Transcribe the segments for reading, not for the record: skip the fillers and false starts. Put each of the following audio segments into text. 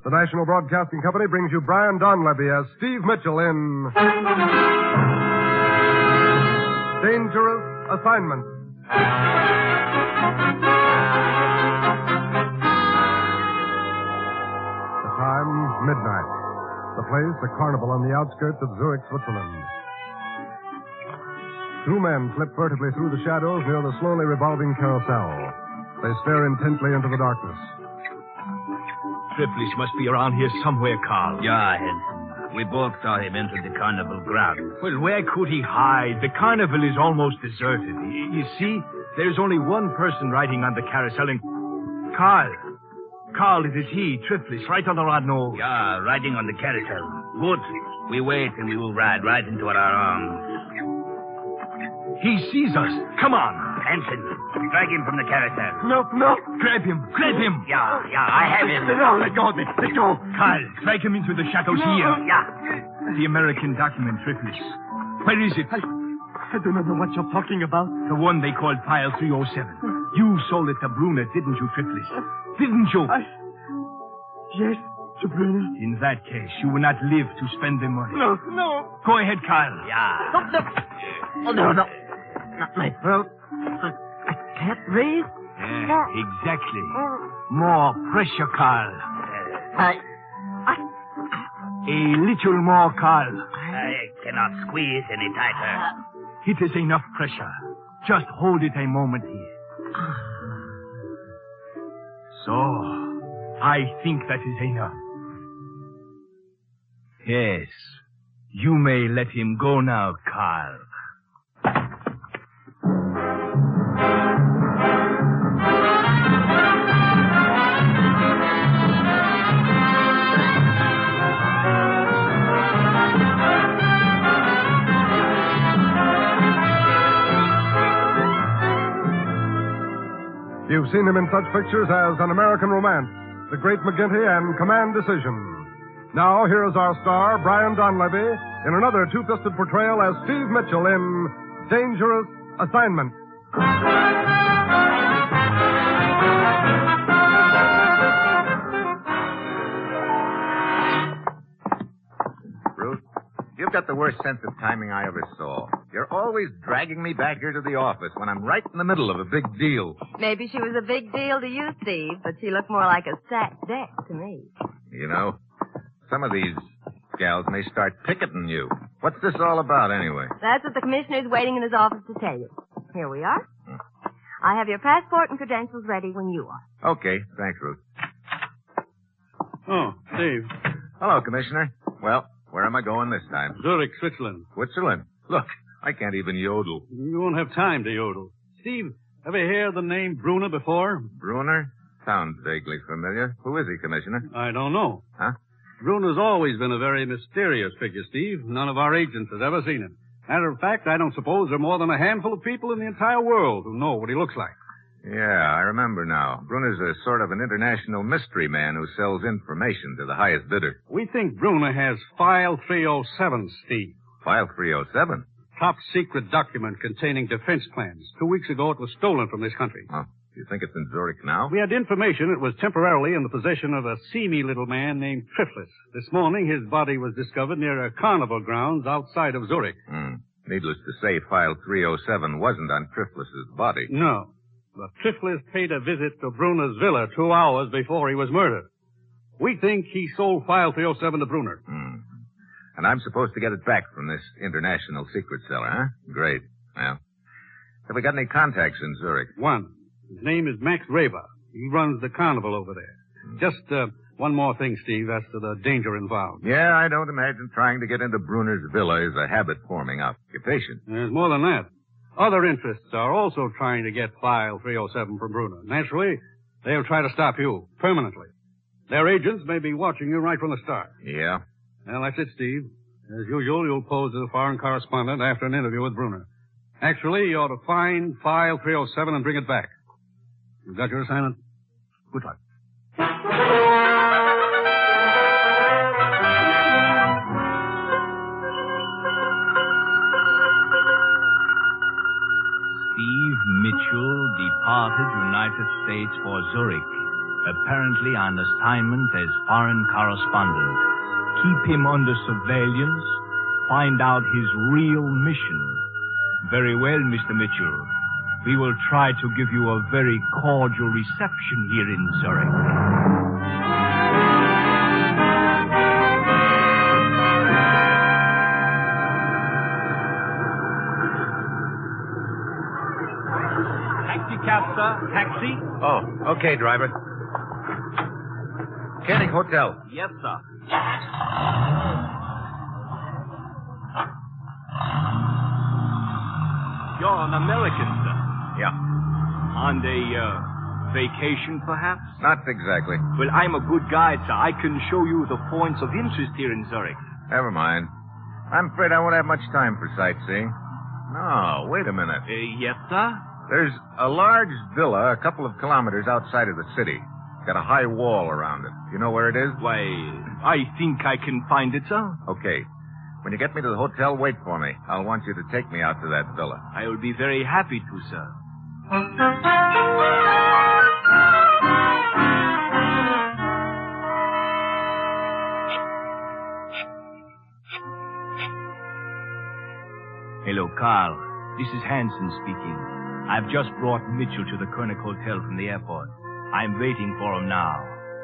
The National Broadcasting Company brings you Brian Donlevy as Steve Mitchell in Dangerous Assignment. The time, midnight. The place, a carnival on the outskirts of Zurich, Switzerland. Two men slip furtively through the shadows near the slowly revolving carousel. They stare intently into the darkness. Triplis must be around here somewhere, Carl. Yeah, Henson. We both saw him enter the carnival grounds. Well, where could he hide? The carnival is almost deserted. You see, there's only one person riding on the carousel, and... Carl, it is he, Triplis, right on the rod nose. Yeah, riding on the carousel. Good. We wait and we will ride right into our arms. He sees us. Come on. Henson, drag him from the carousel. No. Grab him. Yeah, I have him. No, let go of me. Let go. Carl, drag him into the shadows here. Yeah. The American document, Triplis. Where is it? I do not know what you're talking about. The one they called File 307. You sold it to Brunner, didn't you, Triplis? Didn't you? Yes, to Brunner. In that case, you will not live to spend the money. No. Go ahead, Carl. Yeah. No. Not my throat. I can't breathe. Yeah, exactly. More pressure, Carl. A little more, Carl. I cannot squeeze any tighter. It is enough pressure. Just hold it a moment here. So, I think that is enough. Yes. You may let him go now, Carl. You've seen him in such pictures as An American Romance, The Great McGinty, and Command Decision. Now, here is our star, Brian Donlevy, in another two-fisted portrayal as Steve Mitchell in Dangerous Assignment. Ruth, you've got the worst sense of timing I ever saw. You're always dragging me back here to the office when I'm right in the middle of a big deal. Maybe she was a big deal to you, Steve, but she looked more like a stacked deck to me. You know, some of these gals may start picketing you. What's this all about, anyway? That's what the commissioner's waiting in his office to tell you. Here we are. I have your passport and credentials ready when you are. Okay, thanks, Ruth. Oh, Steve. Hello, Commissioner. Well, where am I going this time? Zurich, Switzerland. Switzerland. Look, I can't even yodel. You won't have time to yodel. Steve, ever hear the name Brunner before? Brunner? Sounds vaguely familiar. Who is he, Commissioner? I don't know. Huh? Brunner's always been a very mysterious figure, Steve. None of our agents has ever seen him. Matter of fact, I don't suppose there are more than a handful of people in the entire world who know what he looks like. Yeah, I remember now. Brunner's a sort of an international mystery man who sells information to the highest bidder. We think Brunner has File 307, Steve. File 307? Top secret document containing defense plans. 2 weeks ago, it was stolen from this country. Oh, you think it's in Zurich now? We had information it was temporarily in the possession of a seamy little man named Triplis. This morning, his body was discovered near a carnival grounds outside of Zurich. Needless to say, File 307 wasn't on Triplis's body. No. But Triplis paid a visit to Brunner's villa 2 hours before he was murdered. We think he sold File 307 to Brunner. And I'm supposed to get it back from this international secret seller, huh? Great. Well, have we got any contacts in Zurich? One. His name is Max Raber. He runs the carnival over there. Just one more thing, Steve, as to the danger involved. Yeah, I don't imagine trying to get into Brunner's villa is a habit-forming occupation. There's more than that. Other interests are also trying to get File 307 from Brunner. Naturally, they'll try to stop you permanently. Their agents may be watching you right from the start. Yeah? Well, that's it, Steve. As usual, you'll pose as a foreign correspondent after an interview with Brunner. Actually, you ought to find File 307 and bring it back. You've got your assignment. Good luck. Steve Mitchell departed United States for Zurich apparently on assignment as foreign correspondent. Keep him under surveillance. Find out his real mission. Very well, Mr. Mitchell. We will try to give you a very cordial reception here in Zurich. Cab, sir. Taxi? Oh, okay, driver. Koenig Hotel. Yes, sir. You're an American, sir. Yeah. On a vacation, perhaps? Not exactly. Well, I'm a good guide, sir. I can show you the points of interest here in Zurich. Never mind. I'm afraid I won't have much time for sightseeing. No, wait a minute. Yes, sir? There's a large villa a couple of kilometers outside of the city. Got a high wall around it. You know where it is? Why, I think I can find it, sir. Okay. When you get me to the hotel, wait for me. I'll want you to take me out to that villa. I will be very happy to, sir. Hello, Carl. This is Hansen speaking. I've just brought Mitchell to the Koenig Hotel from the airport. I'm waiting for him now.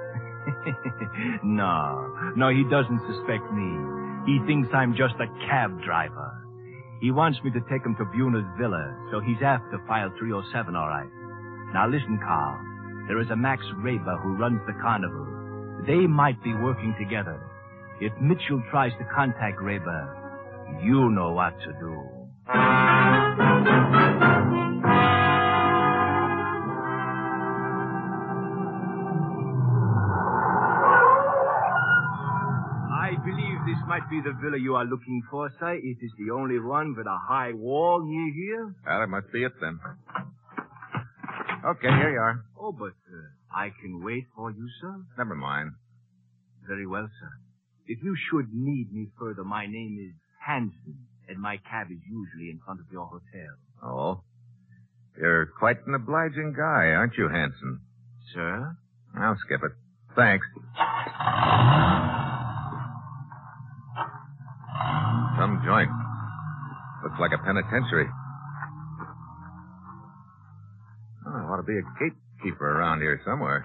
No, he doesn't suspect me. He thinks I'm just a cab driver. He wants me to take him to Buna's villa, so he's after file 307, all right. Now listen, Carl. There is a Max Raber who runs the carnival. They might be working together. If Mitchell tries to contact Raber, you know what to do. I believe this might be the villa you are looking for, sir. It is the only one with a high wall near here. Well, that must be it then. Okay, here you are. Oh, but I can wait for you, sir. Never mind. Very well, sir. If you should need me further, my name is Hansen, and my cab is usually in front of your hotel. Oh? You're quite an obliging guy, aren't you, Hansen? Sir? I'll skip it. Thanks. Some joint. Looks like a penitentiary. Oh, there ought to be a gatekeeper around here somewhere.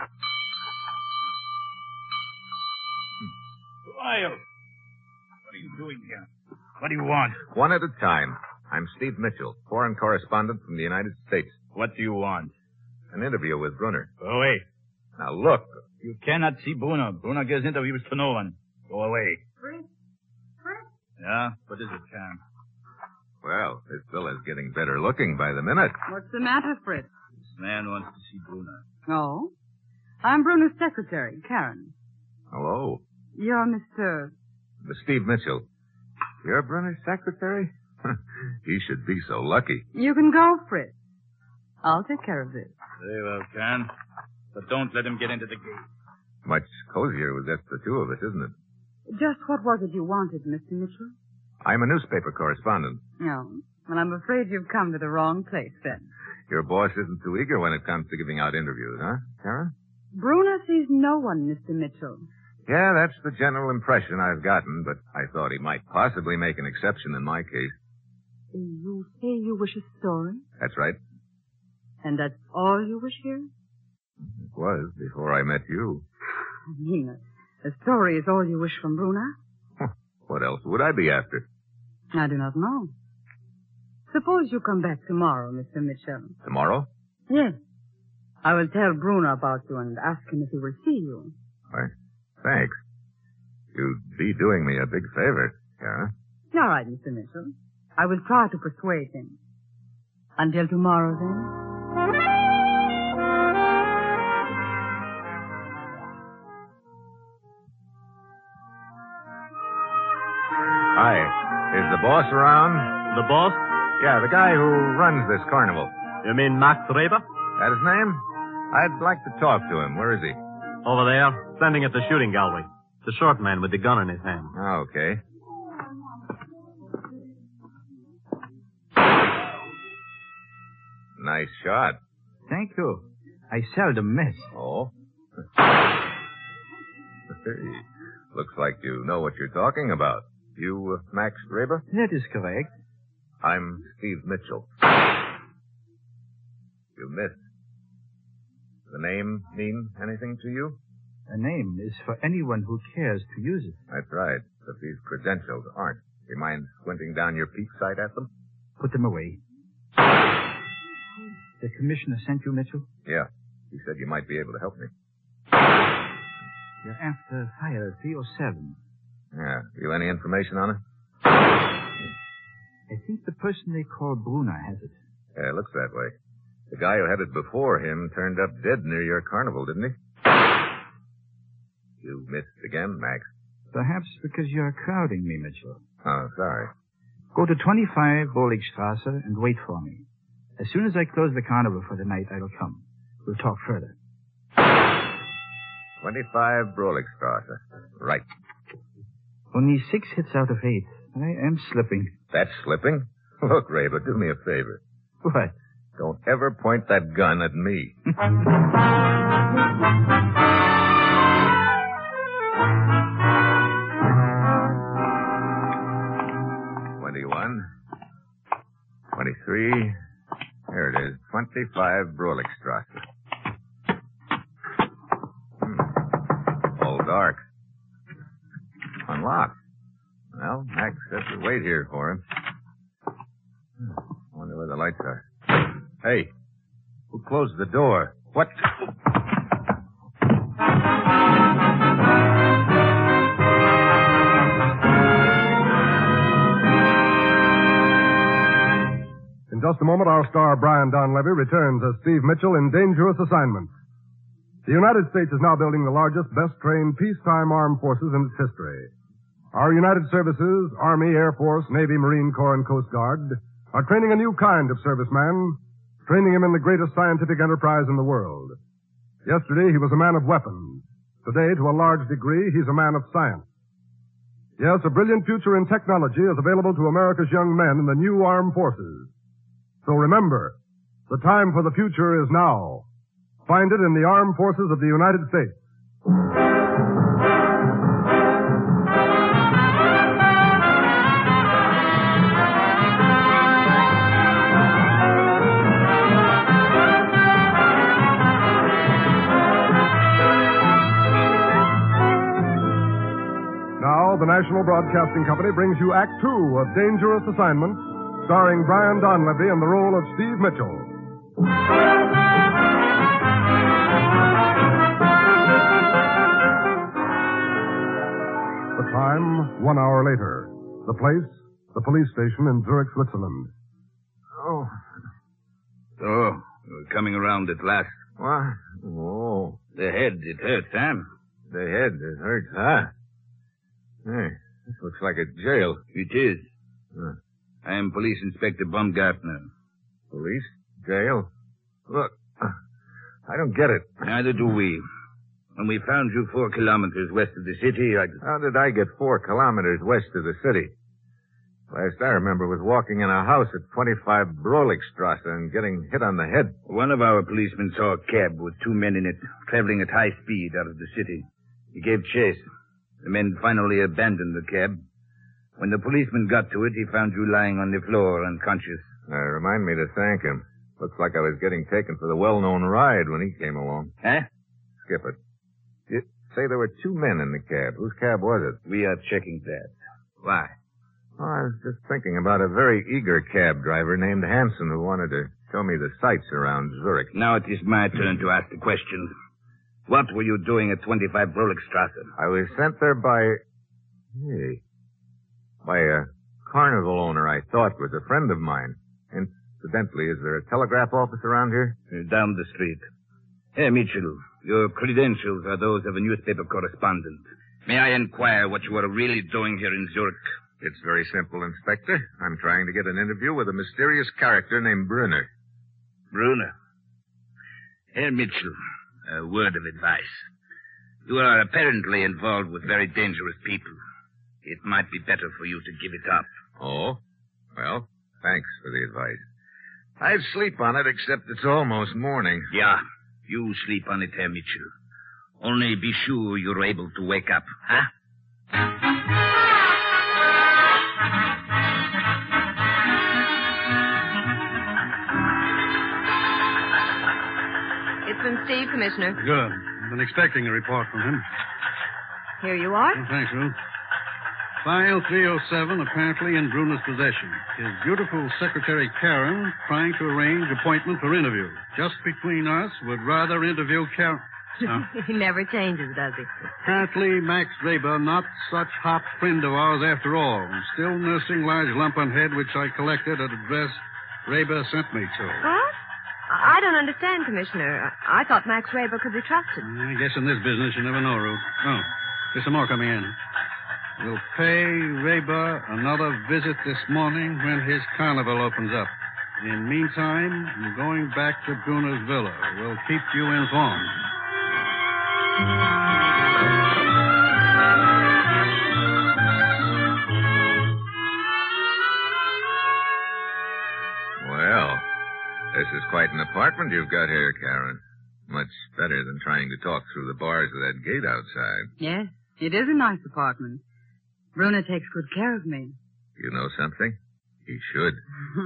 Who are you? What are you doing here? What do you want? One at a time. I'm Steve Mitchell, foreign correspondent from the United States. What do you want? An interview with Brunner. Go away. Now, look. You cannot see Brunner. Brunner gives interviews to no one. Go away. Fritz? Yeah? What is it, Karen? Well, this villa's getting better looking by the minute. What's the matter, Fritz? This man wants to see Brunner. Oh? I'm Bruno's secretary, Karen. Hello. You're Mr. Steve Mitchell. You're Brunner's secretary? He should be so lucky. You can go, Fritz. I'll take care of this. Very well, Karen. But don't let him get into the gate. Much cozier with just the two of us, isn't it? Just what was it you wanted, Mr. Mitchell? I'm a newspaper correspondent. No. Well, I'm afraid you've come to the wrong place, then. Your boss isn't too eager when it comes to giving out interviews, huh, Karen? Bruno sees no one, Mr. Mitchell. Yeah, that's the general impression I've gotten, but I thought he might possibly make an exception in my case. You say you wish a story? That's right. And that's all you wish here? It was before I met you. I mean, a story is all you wish from Bruna? What else would I be after? I do not know. Suppose you come back tomorrow, Mr. Mitchell. Tomorrow? Yes. I will tell Bruno about you and ask him if he will see you. Why, thanks. You'd be doing me a big favor, Karen. All right, Mr. Mitchell. I will try to persuade him. Until tomorrow, then. Hi. Is the boss around? The boss? Yeah, the guy who runs this carnival. You mean Max Raber? That his name? I'd like to talk to him. Where is he? Over there, standing at the shooting gallery. The short man with the gun in his hand. Oh, okay. Nice shot. Thank you. I seldom miss. Oh? Hey, looks like you know what you're talking about. You, Max Graber? That is correct. I'm Steve Mitchell. You missed. The name mean anything to you? A name is for anyone who cares to use it. That's right, but these credentials aren't. Do you mind squinting down your peak sight at them? Put them away. The commissioner sent you, Mitchell? Yeah. He said you might be able to help me. You're after file 307. Yeah. You any information on it? I think the person they call Brunner has it. Yeah, it looks that way. The guy who had it before him turned up dead near your carnival, didn't he? You missed again, Max. Perhaps because you're crowding me, Mitchell. Oh, sorry. Go to 25 Boligstrasse and wait for me. As soon as I close the carnival for the night, I will come. We'll talk further. 25 Broligstrasse. Right. Only 6 hits out of 8. I am slipping. That's slipping? Look, Raber, do me a favor. What? Don't ever point that gun at me. 21. 23. There it is. 25 Broligstrasse. All dark. Unlocked. Well, Max said to wait here for him. Wonder where the lights are. Hey, who closed the door? What? In just a moment, our star Brian Donlevy returns as Steve Mitchell in Dangerous Assignment. The United States is now building the largest, best-trained peacetime armed forces in its history. Our United Services, Army, Air Force, Navy, Marine Corps, and Coast Guard, are training a new kind of serviceman, training him in the greatest scientific enterprise in the world. Yesterday, he was a man of weapons. Today, to a large degree, he's a man of science. Yes, a brilliant future in technology is available to America's young men in the new armed forces. So remember, the time for the future is now. Find it in the armed forces of the United States. Now, the National Broadcasting Company brings you Act Two of Dangerous Assignment, starring Brian Donlevy in the role of Steve Mitchell. The time, 1 hour later. The place, the police station in Zurich, Switzerland. Oh. So, we're coming around at last. What? Oh. The head, it hurts, huh? The head, it hurts, huh? Hey, this looks like a jail. It is. I am Police Inspector Baumgartner. Police? Jail? Look, I don't get it. Neither do we. When we found you 4 kilometers west of the city, How did I get 4 kilometers west of the city? Last I remember was walking in a house at 25 Broligstrasse and getting hit on the head. One of our policemen saw a cab with 2 men in it, traveling at high speed out of the city. He gave chase. The men finally abandoned the cab. When the policeman got to it, he found you lying on the floor, unconscious. Remind me to thank him. Looks like I was getting taken for the well-known ride when he came along. Huh? Skip it. You say there were 2 men in the cab. Whose cab was it? We are checking that. Why? Oh, I was just thinking about a very eager cab driver named Hansen who wanted to show me the sights around Zurich. Now it is my turn to ask the question. What were you doing at 25 Broligstrasse? I was sent there by a carnival owner I thought was a friend of mine. Incidentally, is there a telegraph office around here? Down the street. Hey, Mitchell, your credentials are those of a newspaper correspondent. May I inquire what you are really doing here in Zurich? It's very simple, Inspector. I'm trying to get an interview with a mysterious character named Brunner. Brunner? Herr Mitchell, a word of advice. You are apparently involved with very dangerous people. It might be better for you to give it up. Oh? Well, thanks for the advice. I'd sleep on it, except it's almost morning. Yeah, you sleep on it, Herr Mitchell. Only be sure you're able to wake up, huh? It's from Steve, Commissioner. Good. I've been expecting a report from him. Here you are. Oh, thanks, Ruth. File 307 apparently in Bruner's possession. His beautiful secretary, Karen, trying to arrange appointment for interview. Just between us, would rather interview Karen. He never changes, does he? Apparently, Max Raber, not such hot friend of ours after all. Still nursing large lump on head, which I collected at address Raber sent me to. What? I don't understand, Commissioner. I thought Max Raber could be trusted. I guess in this business you never know, Ruth. Oh, there's some more coming in. We'll pay Raber another visit this morning when his carnival opens up. In the meantime, I'm going back to Bruner's villa. We'll keep you informed. Well, this is quite an apartment you've got here, Karen. Much better than trying to talk through the bars of that gate outside. Yes, it is a nice apartment. Bruner takes good care of me. You know something? He should.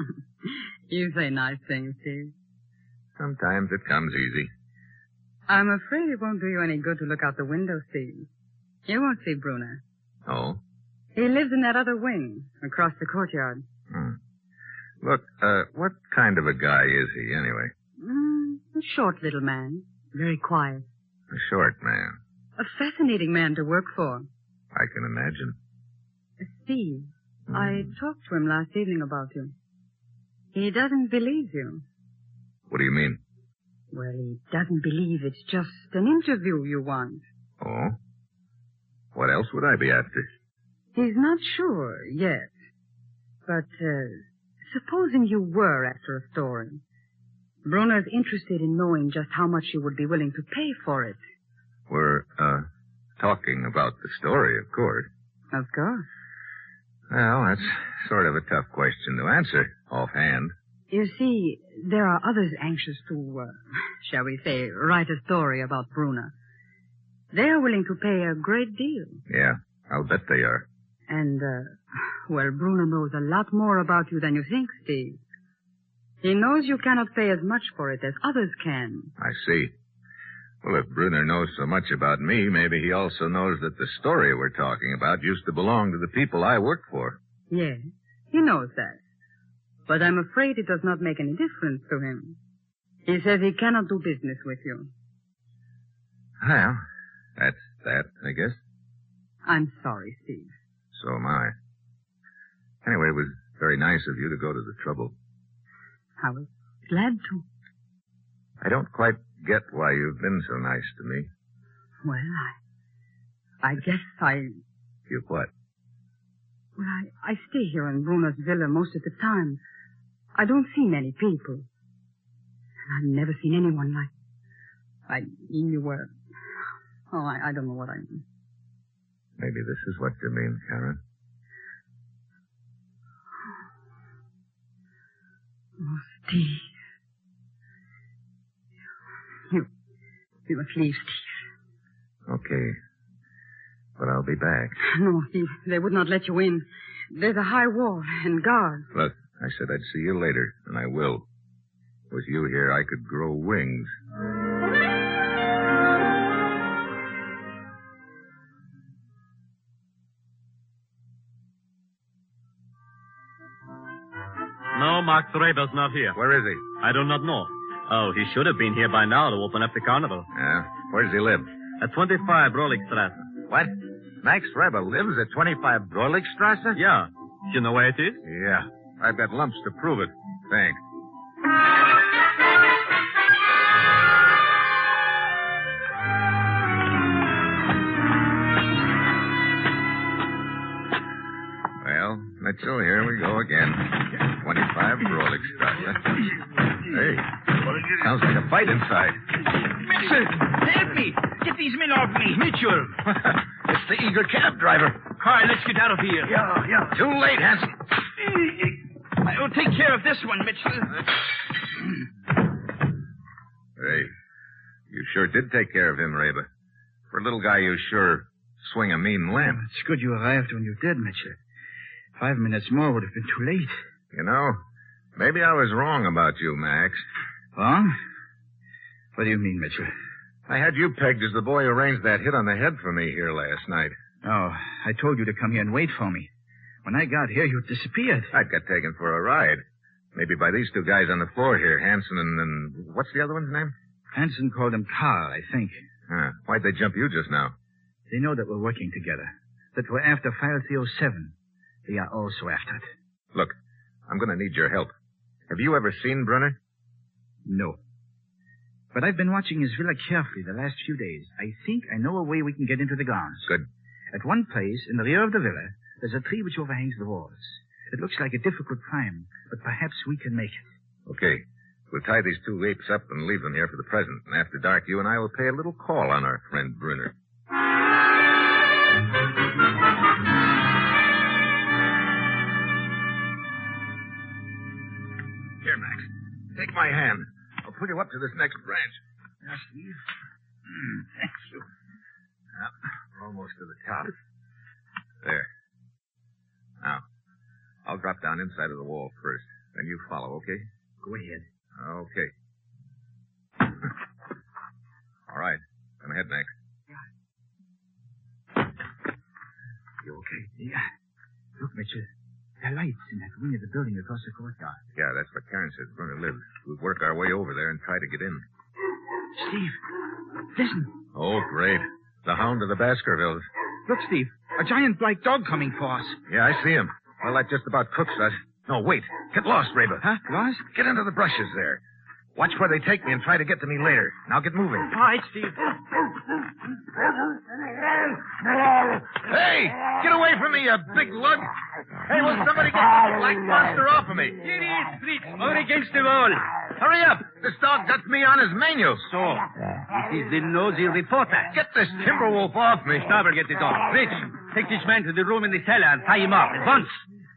You say nice things, Steve. Sometimes it comes easy. I'm afraid it won't do you any good to look out the window, Steve. You won't see Bruner. Oh? He lives in that other wing, across the courtyard. Look, what kind of a guy is he, anyway? A short little man. Very quiet. A short man. A fascinating man to work for. I can imagine. Steve, I talked to him last evening about you. He doesn't believe you. What do you mean? Well, he doesn't believe it's just an interview you want. Oh? What else would I be after? He's not sure yet. But, supposing you were after a story. Bruner's interested in knowing just how much you would be willing to pay for it. We're, talking about the story, of course. Of course. Well, that's sort of a tough question to answer, offhand. You see, there are others anxious to, shall we say, write a story about Bruner. They are willing to pay a great deal. Yeah, I'll bet they are. And, well, Bruner knows a lot more about you than you think, Steve. He knows you cannot pay as much for it as others can. I see. Well, if Bruner knows so much about me, maybe he also knows that the story we're talking about used to belong to the people I work for. Yes, he knows that. But I'm afraid it does not make any difference to him. He says he cannot do business with you. Well, that's that, I guess. I'm sorry, Steve. So am I. Anyway, it was very nice of you to go to the trouble. I was glad to. I don't quite get why you've been so nice to me. Well, I guess You what? Well, I stay here in Bruner's villa most of the time. I don't see many people. And I've never seen anyone like you were. Oh, I don't know what I mean. Maybe this is what you mean, Karen. Oh, Steve. You must leave, Steve. Okay. But I'll be back. No, they would not let you in. There's a high wall and guards. Look, I said I'd see you later, and I will. With you here, I could grow wings. No, Max Raber's not here. Where is he? I do not know. Oh, he should have been here by now to open up the carnival. Yeah? Where does he live? At 25 Broligstrasse. What? Max Raber lives at 25 Broligstrasse? Yeah. You know where it is? Yeah. I've got lumps to prove it. Thanks. Well, Mitchell, here we go again. 25 Broligstrasse. Hey, sounds like a fight inside. Mitchell, help me! Get these men off me! Mitchell! It's the eager cab driver. Carl, let's get out of here. Yeah. Too late, Hanson. I will take care of this one, Mitchell. Hey, you sure did take care of him, Raber. For a little guy, you sure swing a mean limb. It's good you arrived when you did, Mitchell. 5 minutes more would have been too late. You know, maybe I was wrong about you, Max. Wrong? What do you mean, Mitchell? I had you pegged as the boy who arranged that hit on the head for me here last night. Oh, I told you to come here and wait for me. When I got here, you disappeared. I got taken for a ride. Maybe by these two guys on the floor here, Hanson and what's the other one's name? Hanson called him Carl, I think. Huh. Why'd they jump you just now? They know that we're working together. That we're after File 307. They are also after it. Look, I'm going to need your help. Have you ever seen Brunner? No. But I've been watching his villa carefully the last few days. I think I know a way we can get into the grounds. Good. At one place, in the rear of the villa, there's a tree which overhangs the walls. It looks like a difficult climb, but perhaps we can make it. Okay. We'll tie these two apes up and leave them here for the present. And after dark, you and I will pay a little call on our friend Brunner. Here, Max. Take my hand. I'll pull you up to this next branch. Now, Steve. Thank you. Now, we're almost to the top. There. Now, I'll drop down inside of the wall first. Then you follow, okay? Go ahead. Okay. All right. Come ahead, Max. You okay? Yeah. Look, Mitchell. There are lights in that wing of the building across the courtyard. Yeah, that's where Karen says Brunner lives. We'll work our way over there and try to get in. Steve, listen. Oh, great. The hound of the Baskervilles. Look, Steve. A giant black dog coming for us. Yeah, I see him. Well, that just about cooks us. No, wait. Get lost, Reba. Huh? Lost? Get into the brushes there. Watch where they take me and try to get to me later. Now get moving. All right, Steve. Hey! Get away from me, you big lug! Hey, will somebody get this black monster off of me? Here he is, Fritz. Over against the wall. Hurry up! This dog got me on his menu. So, it is the nosy reporter. Get this timber wolf off me. Stauber, get the dog. Fritz, take this man to the room in the cellar and tie him up at once.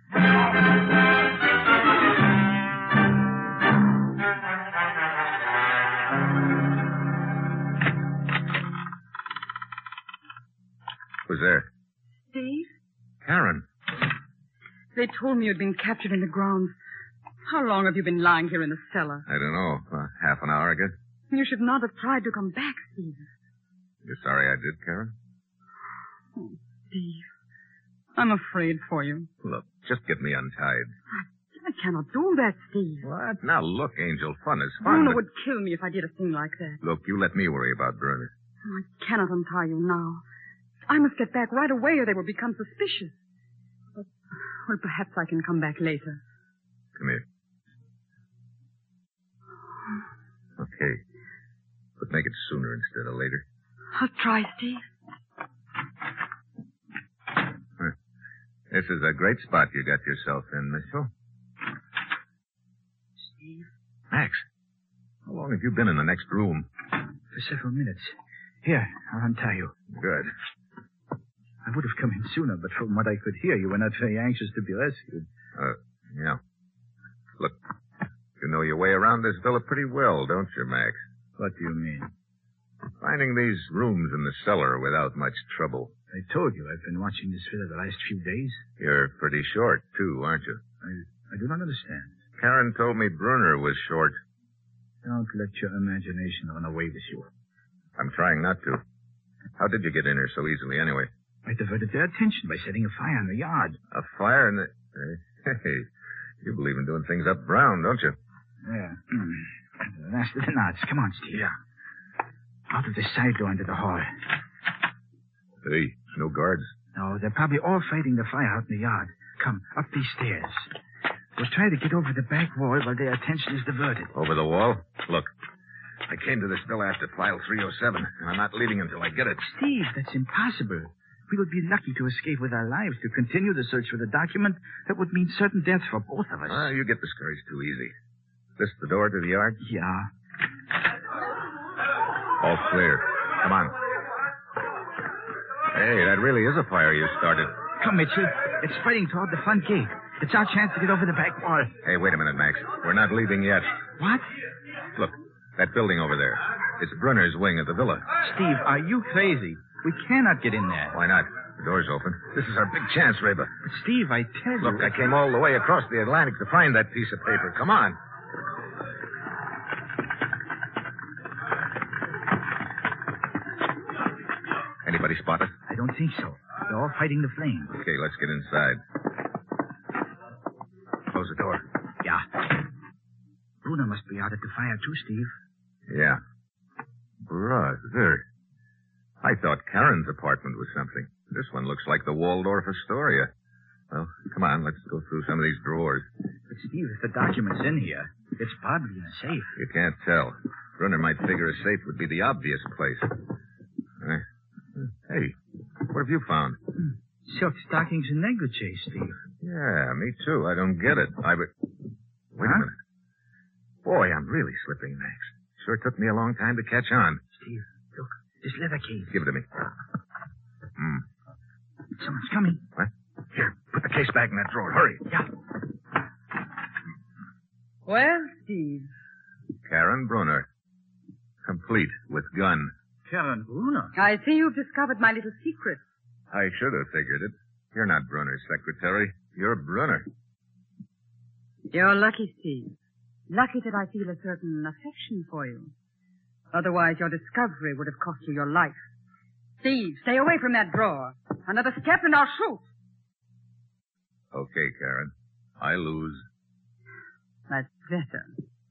Who's there? Steve? Karen. They told me you'd been captured in the grounds. How long have you been lying here in the cellar? I don't know. Half an hour, I guess. You should not have tried to come back, Steve. You're sorry I did, Karen? Oh, Steve. I'm afraid for you. Look, just get me untied. I cannot do that, Steve. What? Now, look, Angel, fun is fun. Bruno but... would kill me if I did a thing like that. Look, you let me worry about Brunner. Oh, I cannot untie you now. I must get back right away or they will become suspicious. But, well, perhaps I can come back later. Come here. Okay. But make it sooner instead of later. I'll try, Steve. This is a great spot you got yourself in, Mitchell. Steve? Max, how long have you been in the next room? For several minutes. Here, I'll untie you. Good. I would have come in sooner, but from what I could hear, you were not very anxious to be rescued. Yeah. Look, you know your way around this villa pretty well, don't you, Max? What do you mean? Finding these rooms in the cellar without much trouble. I told you I've been watching this villa the last few days. You're pretty short, too, aren't you? I do not understand. Karen told me Brunner was short. Don't let your imagination run away with you. I'm trying not to. How did you get in here so easily, anyway? I diverted their attention by setting a fire in the yard. A fire in the... Hey, you believe in doing things up brown, don't you? Yeah. The last of the knots. Come on, Steve. Yeah. Out of the side door into the hall. Hey, no guards. No, they're probably all fighting the fire out in the yard. Come, up these stairs. We'll try to get over the back wall while their attention is diverted. Over the wall? Look, I came to this villa after file 307, and I'm not leaving until I get it. Steve, that's impossible. We would be lucky to escape with our lives. To continue the search for the document, that would mean certain death for both of us. You get discouraged too easy. This the door to the yard? Yeah. All clear. Come on. Hey, that really is a fire you started. Come, Mitchell. It's spreading toward the front gate. It's our chance to get over the back wall. Hey, wait a minute, Max. We're not leaving yet. What? Look, that building over there. It's Brunner's wing of the villa. Steve, are you crazy? We cannot get in there. Why not? The door's open. This is our big chance, Reba. But, Steve, I tell you... Look, I came all the way across the Atlantic to find that piece of paper. Come on. Anybody spot us? I don't think so. They're all fighting the flames. Okay, let's get inside. Close the door. Yeah. Bruno must be out at the fire, too, Steve. Yeah. Brother. I thought Karen's apartment was something. This one looks like the Waldorf Astoria. Well, come on, let's go through some of these drawers. But, Steve, if the document's in here, it's probably in a safe. You can't tell. Brunner might figure a safe would be the obvious place. Hey, what have you found? Silk stockings and negligee, Steve. Yeah, me too. I don't get it. Wait a minute. Boy, I'm really slipping, Max. Sure took me a long time to catch on. Steve, look. This leather case. Give it to me. Someone's coming. What? Here, put the case back in that drawer. Hurry. Yeah. Well, Steve. Karen Brunner. Complete with gun. Karen Brunner? I see you've discovered my little secret. I should have figured it. You're not Brunner's secretary. You're Brunner. You're lucky, Steve. Lucky that I feel a certain affection for you. Otherwise, your discovery would have cost you your life. Steve, stay away from that drawer. Another step and I'll shoot. Okay, Karen. I lose. That's better.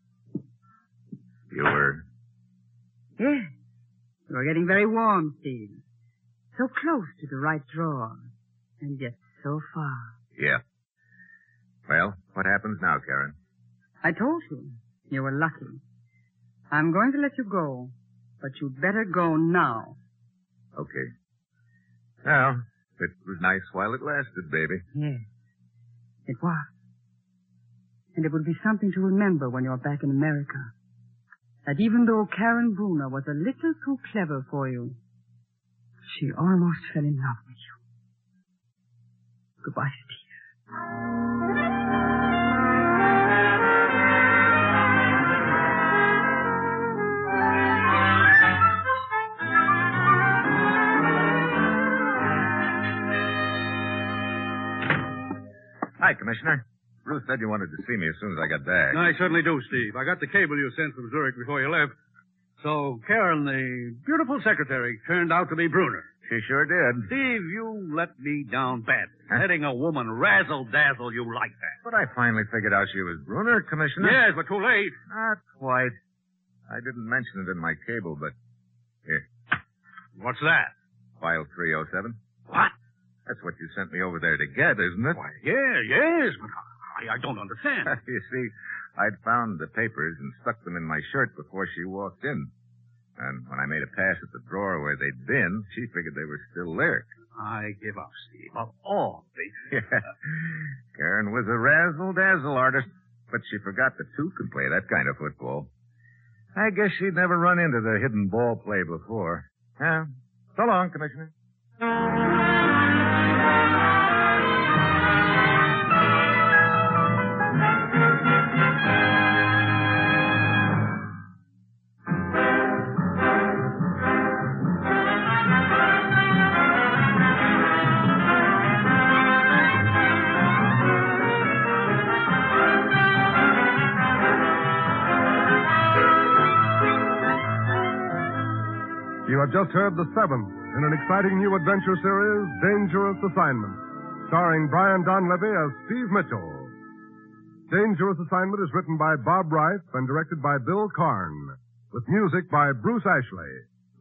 You were? Yes. You're getting very warm, Steve. So close to the right drawer. And yet so far. Yeah. Well, what happens now, Karen? I told you. You were lucky. I'm going to let you go, but you'd better go now. Okay. Well, it was nice while it lasted, baby. Yes, it was. And it will be something to remember when you're back in America. That even though Karen Brunner was a little too clever for you, she almost fell in love with you. Goodbye, Steve. Hi, Commissioner. Ruth said you wanted to see me as soon as I got back. I certainly do, Steve. I got the cable you sent from Zurich before you left. So, Karen, the beautiful secretary, turned out to be Brunner. She sure did. Steve, you let me down badly. Letting a woman razzle-dazzle you like that. But I finally figured out she was Brunner, Commissioner. Yes, but too late. Not quite. I didn't mention it in my cable, but... Here. What's that? File 307. What? That's what you sent me over there to get, isn't it? Why, yes, but I don't understand. You see, I'd found the papers and stuck them in my shirt before she walked in. And when I made a pass at the drawer where they'd been, she figured they were still there. I give up, Steve. Of all things. Yeah. Karen was a razzle-dazzle artist, but she forgot that two can play that kind of football. I guess she'd never run into the hidden ball play before. Yeah. So long, Commissioner. You have just heard the seventh in an exciting new adventure series, Dangerous Assignment, starring Brian Donlevy as Steve Mitchell. Dangerous Assignment is written by Bob Reif and directed by Bill Karn, with music by Bruce Ashley.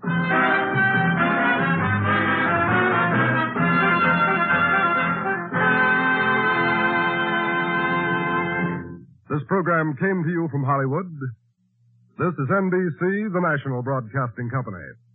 This program came to you from Hollywood. This is NBC, the national broadcasting company.